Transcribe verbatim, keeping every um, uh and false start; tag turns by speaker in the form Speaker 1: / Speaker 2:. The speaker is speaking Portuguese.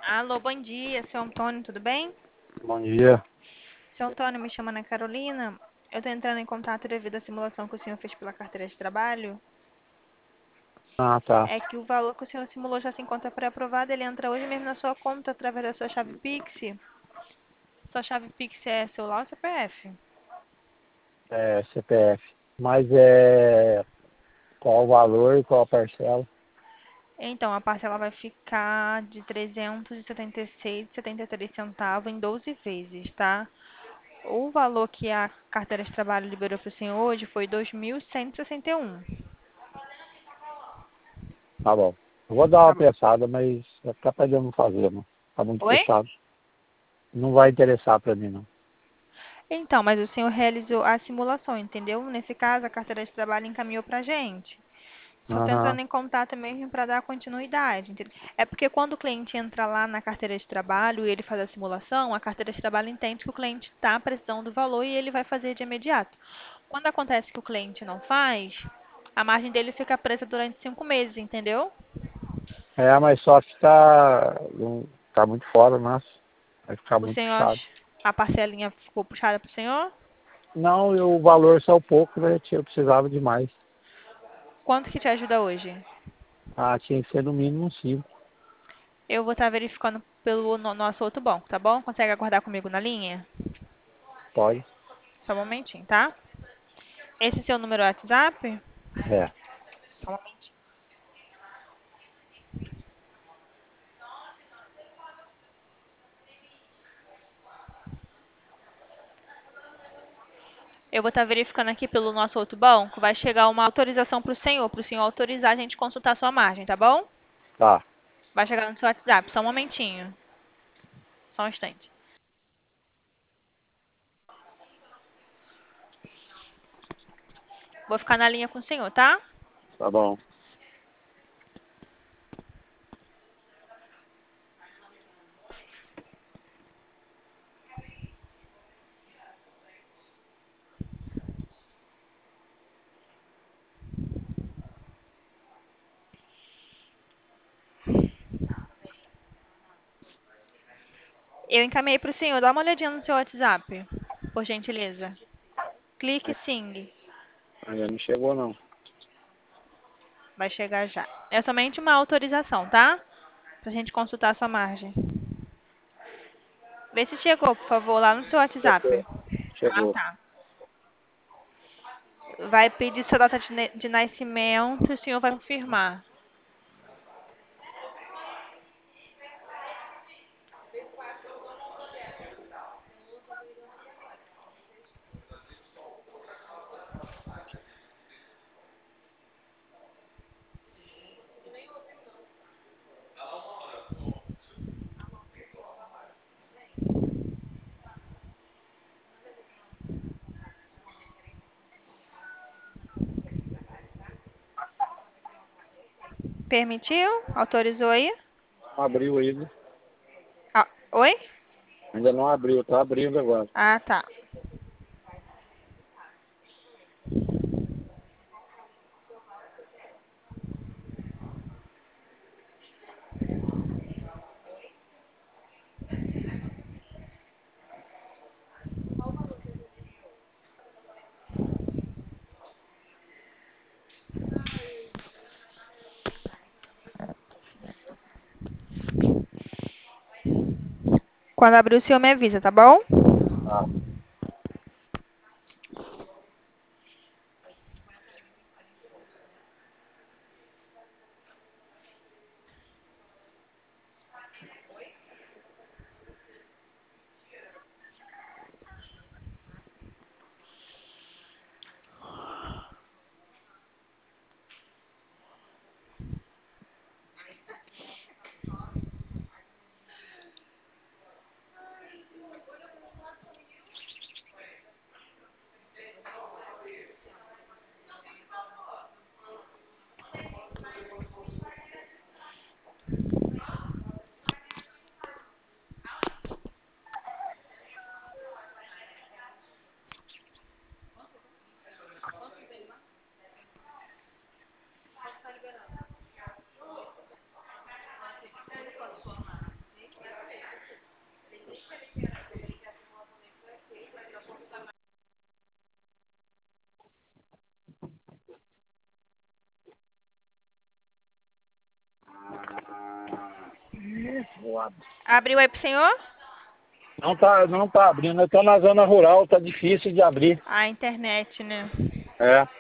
Speaker 1: Alô, bom dia, seu Antônio, tudo bem?
Speaker 2: Bom dia.
Speaker 1: Seu Antônio, me chama Ana Carolina. Eu estou entrando em contato devido à simulação que o senhor fez pela carteira de trabalho.
Speaker 2: Ah, tá.
Speaker 1: É que o valor que o senhor simulou já se encontra pré-aprovado, ele entra hoje mesmo na sua conta através da sua chave Pix. Sua chave Pix é celular ou C P F?
Speaker 2: É C P F. Mas é qual o valor e qual a parcela?
Speaker 1: Então, a parcela vai ficar de trezentos e setenta e seis vírgula setenta e três centavos em doze vezes, tá? O valor que a carteira de trabalho liberou para o senhor hoje foi dois mil cento e sessenta e um.
Speaker 2: Tá bom. Eu vou dar
Speaker 1: Tá
Speaker 2: uma
Speaker 1: bom.
Speaker 2: pensada, mas é capaz de eu não fazer, não. Tá muito
Speaker 1: Oi?
Speaker 2: puxado. Não vai interessar pra mim, não.
Speaker 1: Então, mas o senhor realizou a simulação, entendeu? Nesse caso, a carteira de trabalho encaminhou pra gente. Só estou entrando
Speaker 2: Aham.
Speaker 1: em contato mesmo para dar continuidade, entendeu? É porque quando o cliente entra lá na carteira de trabalho e ele faz a simulação, a carteira de trabalho entende que o cliente está precisando do valor e ele vai fazer de imediato. Quando acontece que o cliente não faz, a margem dele fica presa durante cinco meses, entendeu?
Speaker 2: É, mas só que tá, não- tá muito fora, nossa. Vai ficar
Speaker 1: O
Speaker 2: muito
Speaker 1: senhor,
Speaker 2: puxado.
Speaker 1: ach- a parcelinha ficou puxada para o senhor?
Speaker 2: Não, e o valor só um pouco, né? Eu precisava de mais.
Speaker 1: Quanto que te ajuda hoje?
Speaker 2: Ah, tinha que ser no mínimo uns cinco.
Speaker 1: Eu vou estar verificando pelo no- nosso outro banco, tá bom? Consegue aguardar comigo na linha?
Speaker 2: Pode?
Speaker 1: Só um momentinho, tá? Esse é seu número WhatsApp?
Speaker 2: É.
Speaker 1: Só um momentinho. Eu vou estar verificando aqui pelo nosso outro banco. Vai chegar uma autorização para o senhor, para o senhor autorizar a gente consultar a sua margem, tá bom?
Speaker 2: Tá.
Speaker 1: Vai chegar no seu WhatsApp. Só um momentinho. Só um instante. Vou ficar na linha com o senhor, tá?
Speaker 2: Tá bom.
Speaker 1: Eu encaminhei para o senhor. Dá uma olhadinha no seu WhatsApp, por gentileza. Clique sim.
Speaker 2: Ainda não chegou, não.
Speaker 1: Vai chegar já. É somente uma autorização, tá? Pra gente consultar a sua margem. Vê se chegou, por favor, lá no seu WhatsApp. Ah,
Speaker 2: Chegou.
Speaker 1: tá. Vai pedir sua data de, ne- de nascimento e o senhor vai confirmar. Permitiu? Autorizou aí?
Speaker 2: Não abriu ainda.
Speaker 1: Ah, oi?
Speaker 2: Ainda não abriu, tá abrindo agora.
Speaker 1: Ah, tá. Quando abrir o senhor me avisa, tá bom?
Speaker 2: Tá.
Speaker 1: Abriu aí pro senhor?
Speaker 2: Não tá, não tá abrindo. Eu tô na zona rural, tá difícil de abrir.
Speaker 1: A internet, né?
Speaker 2: É.